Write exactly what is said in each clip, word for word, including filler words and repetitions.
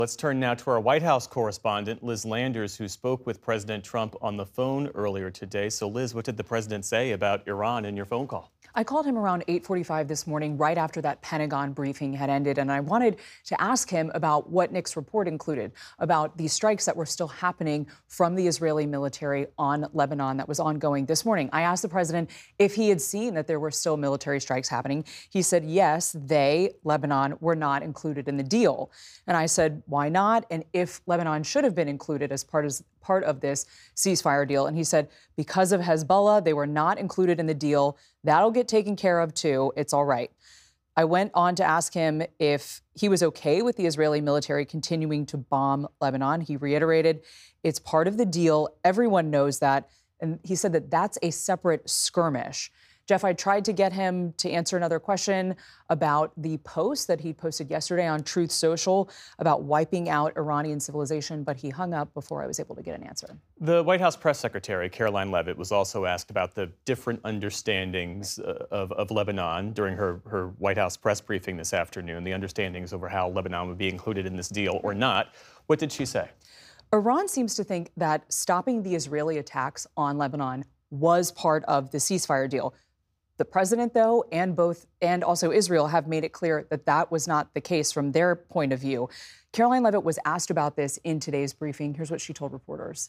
Let's turn now to our White House correspondent, Liz Landers, who spoke with President Trump on the phone earlier today. So, Liz, what did the president say about Iran in your phone call? I called him around eight forty-five this morning, right after that Pentagon briefing had ended, and I wanted to ask him about what Nick's report included, about the strikes that were still happening from the Israeli military on Lebanon that was ongoing this morning. I asked the president if he had seen that there were still military strikes happening. He said, yes, they, Lebanon, were not included in the deal. And I said, why not? And if Lebanon should have been included as part of, part of this ceasefire deal. And he said, because of Hezbollah, they were not included in the deal. That'll get taken care of, too. It's all right. I went on to ask him if he was okay with the Israeli military continuing to bomb Lebanon. He reiterated it's part of the deal. Everyone knows that. And he said that that's a separate skirmish. Jeff, I tried to get him to answer another question about the post that he posted yesterday on Truth Social about wiping out Iranian civilization, but he hung up before I was able to get an answer. The White House press secretary, Karoline Leavitt, was also asked about the different understandings uh, of, of Lebanon during her, her White House press briefing this afternoon, the understandings over how Lebanon would be included in this deal or not. What did she say? Iran seems to think that stopping the Israeli attacks on Lebanon was part of the ceasefire deal. The president, though, and both and also Israel have made it clear that that was not the case from their point of view. Karoline Leavitt was asked about this in today's briefing. Here's what she told reporters.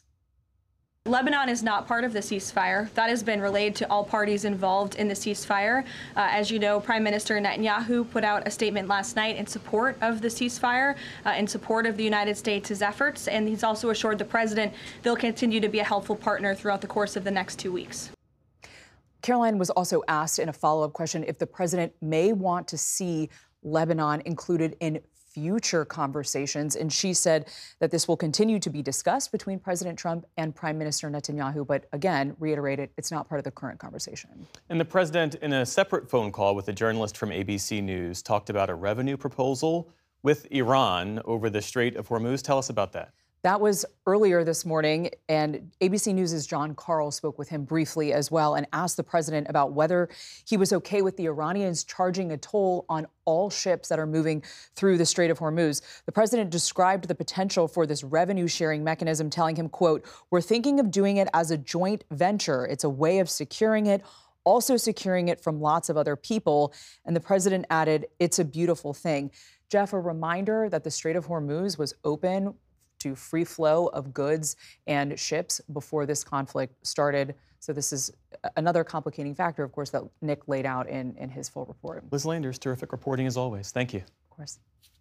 Lebanon is not part of the ceasefire. That has been relayed to all parties involved in the ceasefire. Uh, as you know, Prime Minister Netanyahu put out a statement last night in support of the ceasefire, uh, in support of the United States' efforts, and he's also assured the president they'll continue to be a helpful partner throughout the course of the next two weeks. Karoline was also asked in a follow-up question if the president may want to see Lebanon included in future conversations. And she said that this will continue to be discussed between President Trump and Prime Minister Netanyahu, but again, reiterated it's not part of the current conversation. And the president, in a separate phone call with a journalist from A B C News, talked about a revenue proposal with Iran over the Strait of Hormuz. Tell us about that. That was earlier this morning, and A B C News' John Karl spoke with him briefly as well and asked the president about whether he was okay with the Iranians charging a toll on all ships that are moving through the Strait of Hormuz. The president described the potential for this revenue-sharing mechanism, telling him, quote, "We're thinking of doing it as a joint venture. It's a way of securing it, also securing it from lots of other people." And the president added, "It's a beautiful thing." Jeff, a reminder that the Strait of Hormuz was open to free flow of goods and ships before this conflict started. So this is another complicating factor, of course, that Nick laid out in, in his full report. Liz Landers, terrific reporting as always. Thank you. Of course.